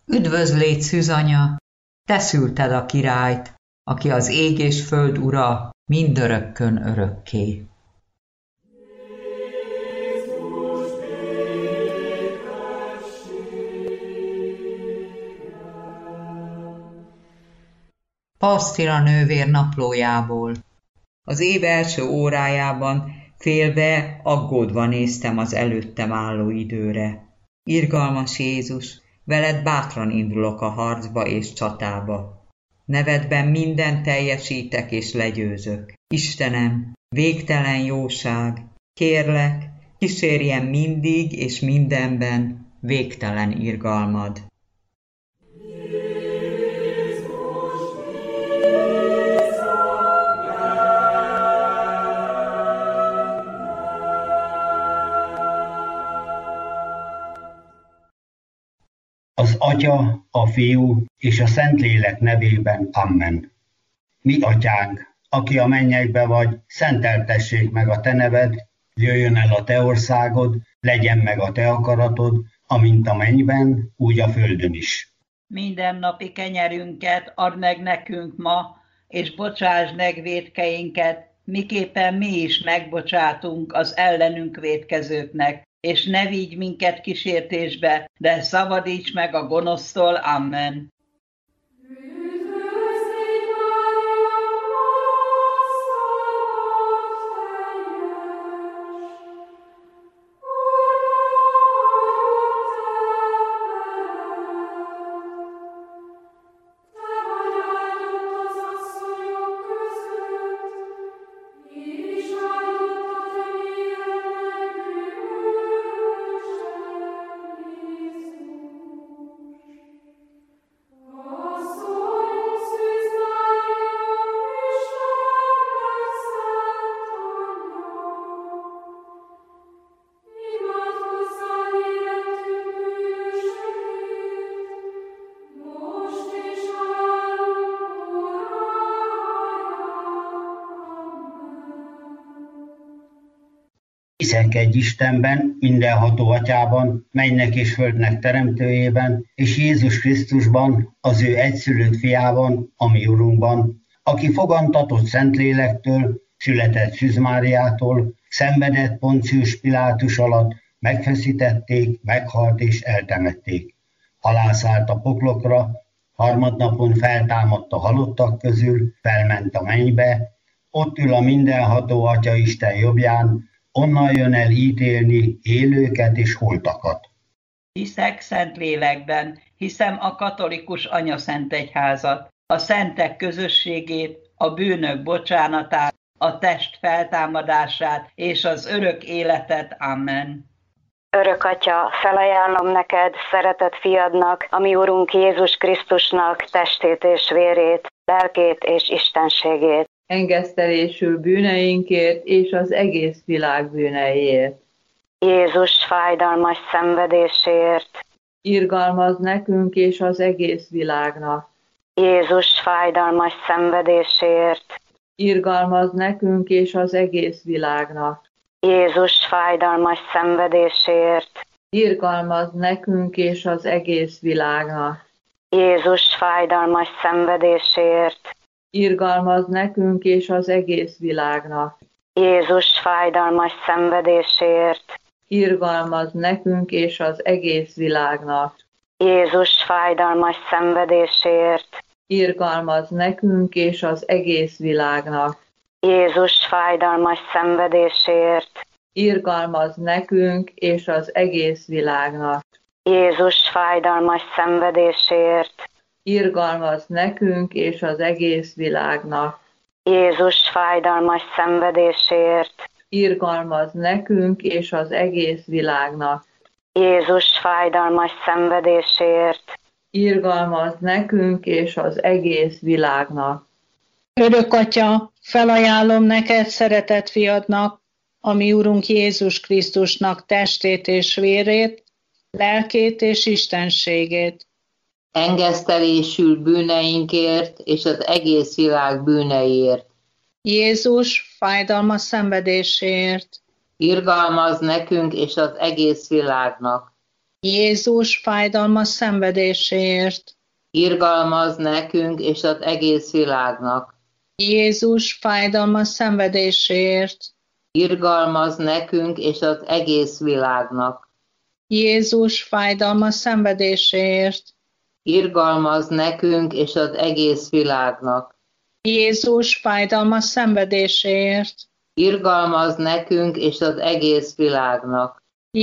Üdvözlégy, szűzanya! Te szülted a királyt, aki az ég és föld ura, mindörökkön örökké. Pasztira nővér naplójából. Az év első órájában félve, aggódva néztem az előttem álló időre. Irgalmas Jézus, veled bátran indulok a harcba és csatába. Nevedben mindent teljesítek és legyőzök. Istenem, végtelen jóság, kérlek, kísérjen mindig és mindenben végtelen irgalmad. Az Atya, a Fiú és a Szentlélek nevében. Amen. Mi atyánk, aki a mennyekbe vagy, szenteltessék meg a te neved, jöjjön el a te országod, legyen meg a te akaratod, amint a mennyben, úgy a földön is. Mindennapi kenyerünket add meg nekünk ma, és bocsásd meg vétkeinket, miképpen mi is megbocsátunk az ellenünk vétkezőknek, és ne vigy minket kísértésbe, de szabadíts meg a gonosztól. Amen. Hiszek egy Istenben, mindenható Atyában, mennynek és földnek teremtőjében, és Jézus Krisztusban, az ő egyszülött fiában, a mi Urunkban, aki fogantatott Szentlélektől, született Szűz Máriától, szenvedett Poncius Pilátus alatt, megfeszítették, meghalt és eltemették. Alászállt a poklokra, harmadnapon feltámadt a halottak közül, felment a mennybe, ott ül a mindenható Atya Isten jobbján, onnan jön el ítélni élőket és holtakat. Hiszek Szentlélekben, hiszem a katolikus anyaszentegyházat, a szentek közösségét, a bűnök bocsánatát, a test feltámadását és az örök életet. Amen. Örök Atya, felajánlom neked, szeretett fiadnak, a mi Urunk Jézus Krisztusnak testét és vérét, lelkét és istenségét. Engesztelésül bűneinkért és az egész világ bűneiért. Jézus fájdalmas szenvedéséért. Irgalmaz nekünk és az egész világnak. Jézus fájdalmas szenvedéséért. Irgalmaz nekünk és az egész világnak. Jézus fájdalmas szenvedéséért. Irgalmaz nekünk és az egész világnak. Jézus fájdalmas szenvedéséért. Irgalmaz nekünk és az egész világnak. Jézus fájdalmas szenvedéséért. Irgalmaz nekünk és az egész világnak. Jézus fájdalmas szenvedéséért. Irgalmaz nekünk és az egész világnak. Jézus fájdalmas szenvedéséért. Irgalmaz nekünk és az egész világnak. Jézus fájdalmas szenvedéséért. Irgalmaz nekünk és az egész világnak. Jézus fájdalmas szenvedéséért. Irgalmaz nekünk és az egész világnak. Jézus fájdalmas szenvedéséért. Irgalmaz nekünk és az egész világnak. Örök Atya, felajánlom neked, szeretett fiadnak, a mi Urunk Jézus Krisztusnak testét és vérét, lelkét és istenségét. Engesztelésül bűneinkért és az egész világ bűneiért. Jézus fájdalmas szenvedéséért. Irgalmaz nekünk és az egész világnak. Jézus fájdalmas szenvedéséért. Irgalmaz nekünk és az egész világnak. Jézus fájdalmas szenvedéséért. Irgalmaz nekünk és az egész világnak. Jézus fájdalmas szenvedéséért. Irgalmaz nekünk és az egész világnak. Jézus fájdalmas szenvedéséért. Irgalmaz nekünk és az egész világnak.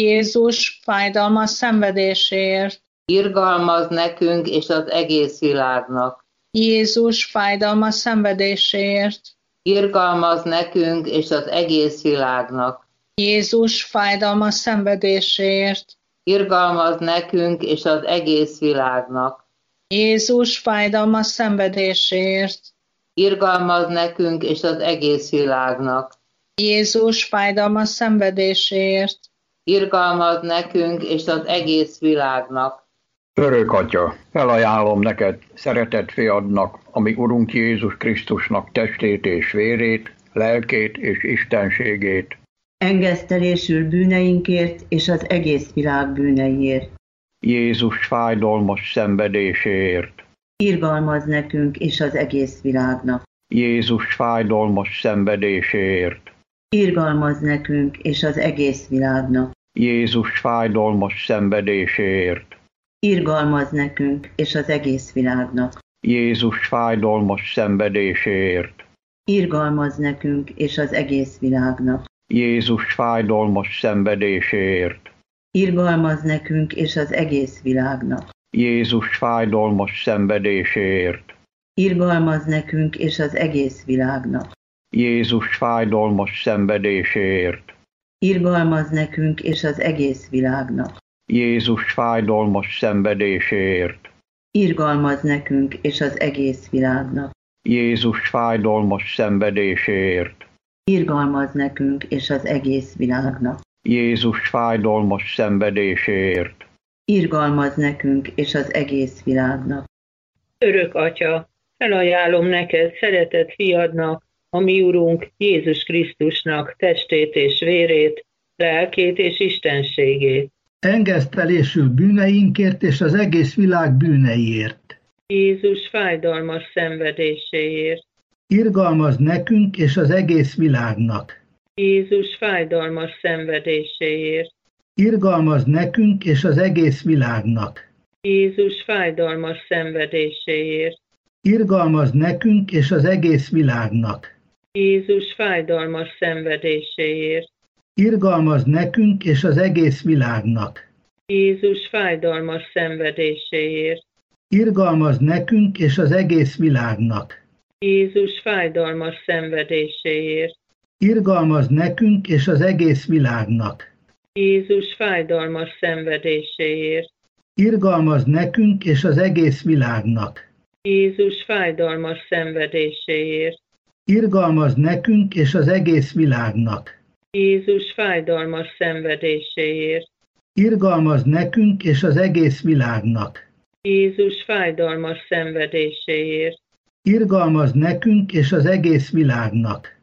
Jézus fájdalmas szenvedéséért. Irgalmaz nekünk és az egész világnak. Jézus fájdalmas szenvedéséért. Irgalmaz nekünk és az egész világnak. Jézus fájdalmas szenvedéséért. Irgalmaz nekünk és az egész világnak. Jézus fájdalmas szenvedéséért. Irgalmaz nekünk és az egész világnak. Jézus fájdalmas szenvedéséért. Irgalmaz nekünk és az egész világnak. Örök Atya, felajánlom neked, szeretett fiadnak, ami Urunk Jézus Krisztusnak testét és vérét, lelkét és istenségét. Engesztelésül bűneinkért és az egész világ bűneiért. Jézus fájdalmas szenvedéséért. Irgalmaz nekünk és az egész világnak. Jézus fájdalmas szenvedéséért. Irgalmaz nekünk és az egész világnak. Jézus fájdalmas szenvedéséért. Irgalmaz nekünk és az egész világnak. Jézus fájdalmas szenvedéséért. Irgalmaz nekünk és az egész világnak. Jézus fájdalmas szenvedéséért. Irgalmaz nekünk és az egész világnak. Jézus fájdalmas szenvedéséért. Irgalmaz nekünk és az egész világnak. Jézus fájdalmas szenvedéséért. Irgalmaz nekünk és az egész világnak. Jézus fájdalmas szenvedéséért. Irgalmaz nekünk és az egész világnak. Jézus fájdalmas szenvedéséért. Irgalmaz nekünk és az egész világnak. Jézus fájdalmas szenvedéséért. Irgalmaz nekünk és az egész világnak. Örök Atya, felajánlom neked, szeretett fiadnak, a mi Urunk Jézus Krisztusnak testét és vérét, lelkét és istenségét. Engesztelésül bűneinkért és az egész világ bűneiért. Jézus fájdalmas szenvedéséért. Irgalmaz nekünk és az egész világnak. Jézus fájdalmas szenvedéséért. Irgalmaz nekünk és az egész világnak. Jézus fájdalmas szenvedéséért. Irgalmaz nekünk és az egész világnak. Jézus fájdalmas szenvedéséért. Irgalmaz nekünk és az egész világnak. Jézus fájdalmas szenvedéséért. Irgalmaz nekünk és az egész világnak. Jézus fájdalmas szenvedéséért. Irgalmaz nekünk és az egész világnak. Jézus fájdalmas szenvedéséért. Irgalmaz nekünk és az egész világnak. Jézus fájdalmas szenvedéséért. Irgalmaz nekünk és az egész világnak. Jézus fájdalmas szenvedéséért. Irgalmaz nekünk és az egész világnak. Jézus fájdalmas szenvedéséért. Irgalmaz nekünk és az egész világnak.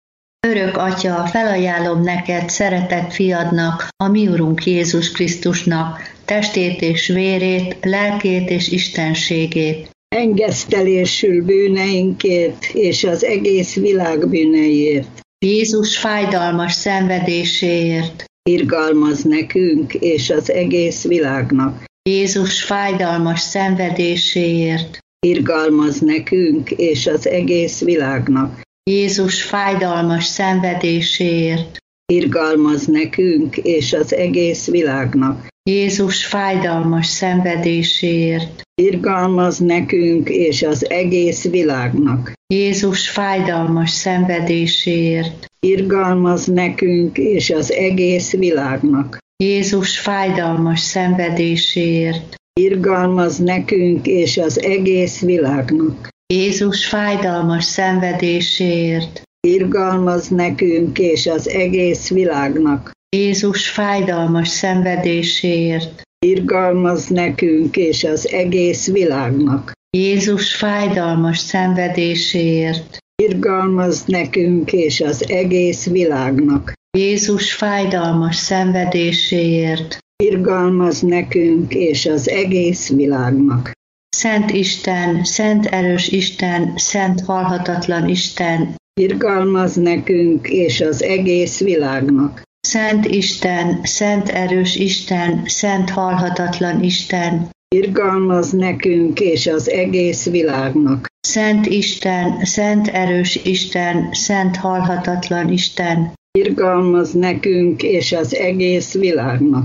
Örök Atya, felajánlom neked, szeretett fiadnak, a mi Urunk Jézus Krisztusnak, testét és vérét, lelkét és istenségét. Engesztelésül bűneinkért és az egész világ bűneiért. Jézus fájdalmas szenvedéséért. Irgalmaz nekünk és az egész világnak. Jézus fájdalmas szenvedéséért. Irgalmaz nekünk és az egész világnak. Jézus fájdalmas szenvedéséért. Irgalmaz nekünk és az egész világnak. Jézus fájdalmas szenvedéséért. Irgalmaz nekünk és az egész világnak. Jézus fájdalmas szenvedéséért. Irgalmaz nekünk és az egész világnak. Jézus fájdalmas szenvedéséért. Irgalmaz nekünk és az egész világnak. Jézus fájdalmas szenvedéséért. Irgalmaz nekünk és az egész világnak. Jézus fájdalmas szenvedéséért. Irgalmaz nekünk és az egész világnak. Jézus fájdalmas szenvedéséért. Irgalmaz nekünk és az egész világnak. Jézus fájdalmas szenvedéséért. irgalmaz nekünk és az egész világnak. Szent Isten, szent erős Isten, szent halhatatlan Isten, irgalmaz nekünk és az egész világnak. Szent Isten, szent erős Isten, szent halhatatlan Isten, irgalmaz nekünk és az egész világnak. Szent Isten, szent erős Isten, szent halhatatlan Isten, irgalmaz nekünk és az egész világnak.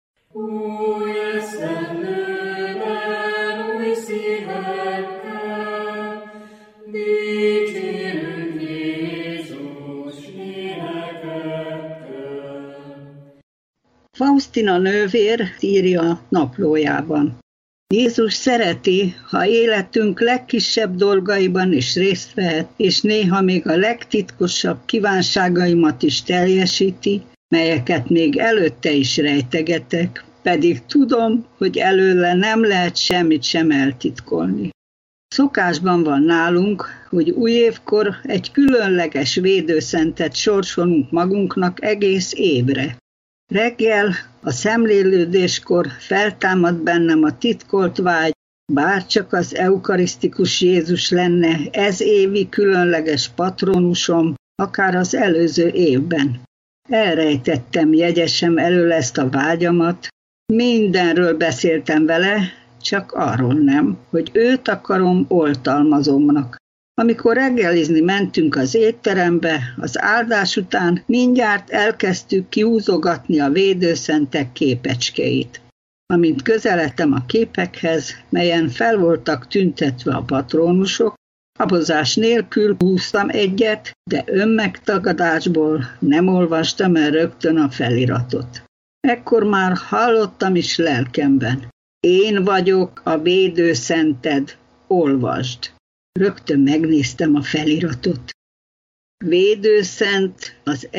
Faustina nővér írja naplójában. Jézus szereti, ha életünk legkisebb dolgaiban is részt vehet, és néha még a legtitkosabb kívánságaimat is teljesíti, melyeket még előtte is rejtegetek, pedig tudom, hogy előle nem lehet semmit sem eltitkolni. Szokásban van nálunk, hogy újévkor egy különleges védőszentet sorsolunk magunknak egész évre. Reggel, a szemlélődéskor feltámad bennem a titkolt vágy, bárcsak az eukarisztikus Jézus lenne ez évi különleges patronusom, akár az előző évben. Elrejtettem jegyesem elől ezt a vágyamat, mindenről beszéltem vele, csak arról nem, hogy őt akarom oltalmazomnak. Amikor reggelizni mentünk az étterembe, az áldás után mindjárt elkezdtük kiúzogatni a védőszentek képecskéit. Amint közeledtem a képekhez, melyen fel voltak tüntetve a patrónusok, habozás nélkül húztam egyet, de önmegtagadásból nem olvastam el rögtön a feliratot. Ekkor már hallottam is lelkemben. Én vagyok a védőszented, olvasd. Rögtön megnéztem a feliratot. Védőszent az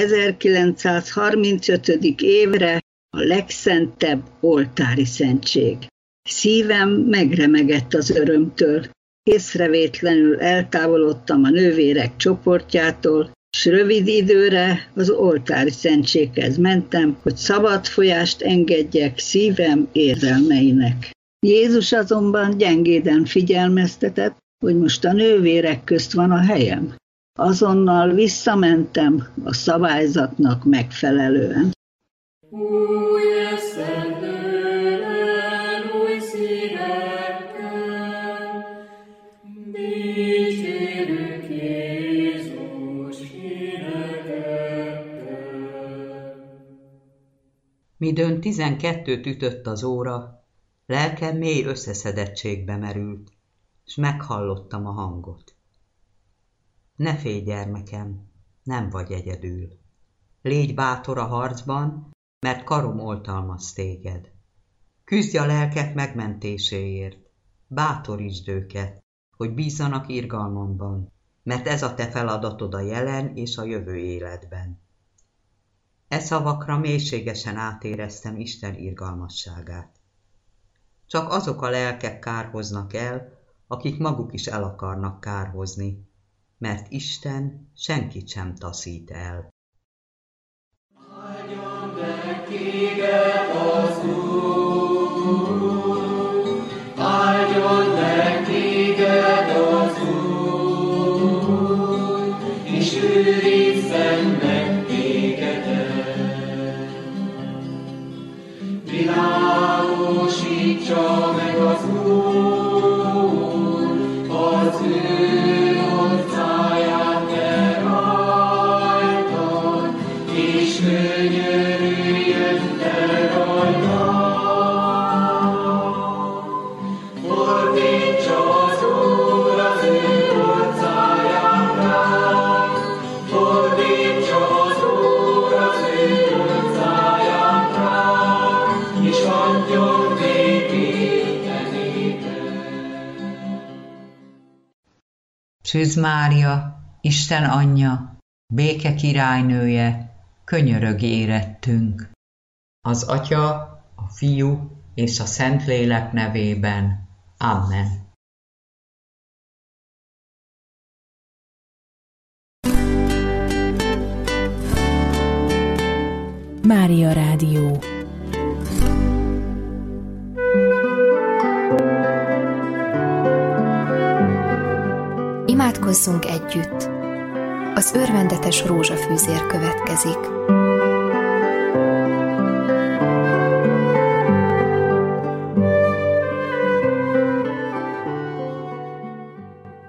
1935. évre a legszentebb oltári szentség. Szívem megremegett az örömtől. Észrevétlenül eltávolodtam a nővérek csoportjától, s rövid időre az oltári szentséghez mentem, hogy szabad folyást engedjek szívem érzelmeinek. Jézus azonban gyengéden figyelmeztetett, hogy most a nővérek közt van a helyem. Azonnal visszamentem a szabályzatnak megfelelően. Új eszendően, új szívekkel, dicsérünk Jézus hírekkel. Midőn 12-t ütött az óra, lelkem mély összeszedettségbe merült, s meghallottam a hangot. Ne félj, gyermekem, nem vagy egyedül. Légy bátor a harcban, mert karom oltalmaz téged. Küzdj a lelkek megmentéséért, bátorítsd őket, hogy bízzanak irgalmamban, mert ez a te feladatod a jelen és a jövő életben. E szavakra mélységesen átéreztem Isten irgalmasságát. Csak azok a lelkek kárhoznak el, akik maguk is el akarnak kárhozni, mert Isten senkit sem taszít el. Áldjon meg téged az Úr, áldjon meg téged az Úr, és őrizzen meg tégedet. Világosítsa meg az Úr, az ő orcáját te rajtad, és könyörüljön te rajtad. Fordítsa az Úr az ő orcáját rád, fordítsa az Úr az ő orcáját rád, és adjon békét te néked. Szűz Mária, Isten anyja, béke királynője, könyörög érettünk. Az Atya, a Fiú és a Szentlélek nevében. Amen. Mária Rádió. Imádkozzunk együtt. Az örvendetes rózsafűzér következik.